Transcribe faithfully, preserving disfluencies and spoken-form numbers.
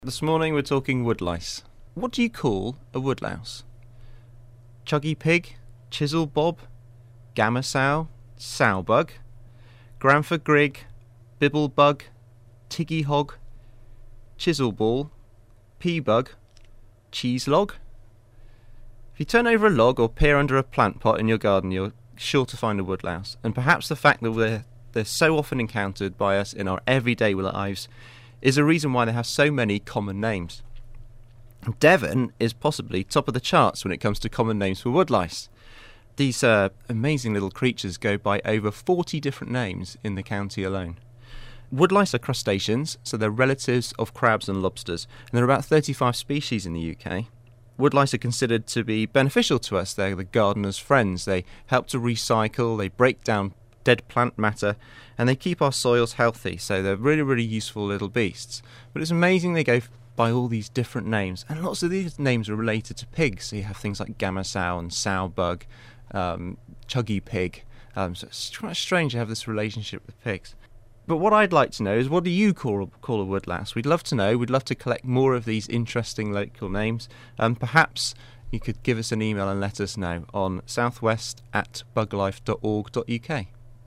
This morning we're talking woodlice. What do you call a woodlouse? Chuggy pig, chisel bob, gamma sow, sowbug, Granfer grig, bibble bug, tiggy hog, chisel ball, pea bug, cheese log. If you turn over a log or peer under a plant pot in your garden, you're sure to find a woodlouse. And perhaps the fact that they're, they're so often encountered by us in our everyday lives is a reason why they have so many common names. Devon is possibly top of the charts when it comes to common names for woodlice. These uh, amazing little creatures go by over forty different names in the county alone. Woodlice are crustaceans, so they're relatives of crabs and lobsters, and there are about thirty-five species in the U K. Woodlice are considered to be beneficial to us. They're the gardener's friends. They help to recycle, they break down dead plant matter, and they keep our soils healthy, so they're really, really useful little beasts. But it's amazing they go by all these different names, and lots of these names are related to pigs. So you have things like gamma sow and sowbug, um, chuggy pig. Um, so it's quite strange to have this relationship with pigs. But what I'd like to know is, what do you call, call a woodlouse? We'd love to know. We'd love to collect more of these interesting local names. Um, perhaps you could give us an email and let us know on southwest at buglife dot org dot uk.